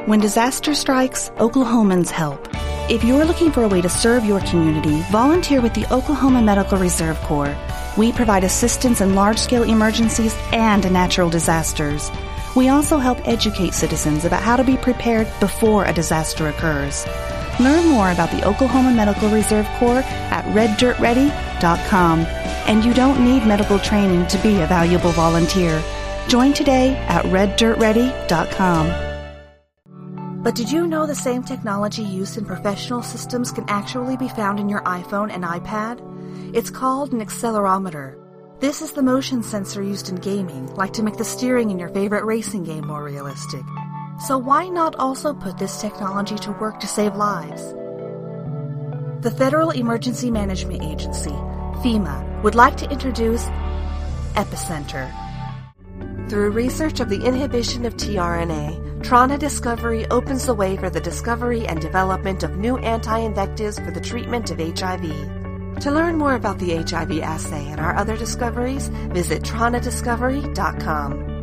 When disaster strikes, Oklahomans help. If you're looking for a way to serve your community, volunteer with the Oklahoma Medical Reserve Corps. We provide assistance in large-scale emergencies and natural disasters. We also help educate citizens about how to be prepared before a disaster occurs. Learn more about the Oklahoma Medical Reserve Corps at reddirtready.com. And you don't need medical training to be a valuable volunteer. Join today at reddirtready.com. But did you know the same technology used in professional systems can actually be found in your iPhone and iPad? It's called an accelerometer. This is the motion sensor used in gaming, like to make the steering in your favorite racing game more realistic. So why not also put this technology to work to save lives? The Federal Emergency Management Agency, FEMA, would like to introduce Epicenter. Through research of the inhibition of tRNA, Trana Discovery opens the way for the discovery and development of new anti-infectives for the treatment of HIV. To learn more about the HIV assay and our other discoveries, visit tranadiscovery.com.